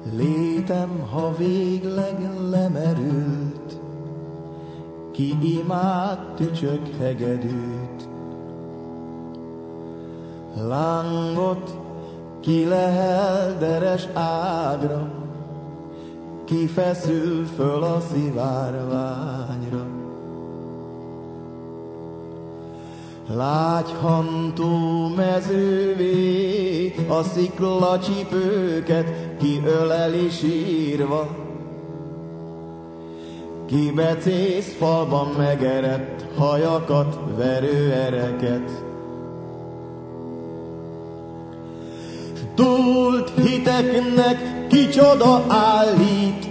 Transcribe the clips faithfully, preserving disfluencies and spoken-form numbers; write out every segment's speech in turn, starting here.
Létem, ha végleg lemerült, ki imád tücsök hegedűt. Lángot ki lehel deres ágra, ki feszül föl a szivárványra. Lágyhantó mezővé a sziklacsipőket ki öleli sírva, ki becész falban megerett hajakat verő ereket. Túlt hiteknek kicsoda állít,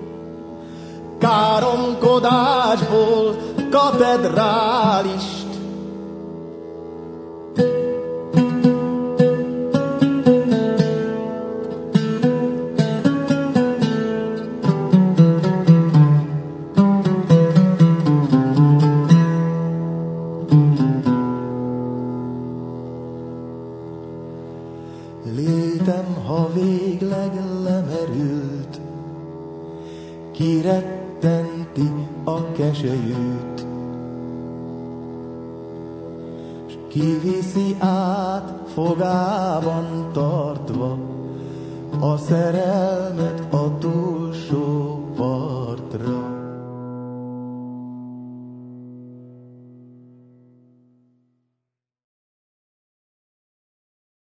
káromkodásból katedrálist. Létem, ha végleg lemerült, kirettenti a keselyűt, s kiviszi át fogában tartva a szerelmet a túl.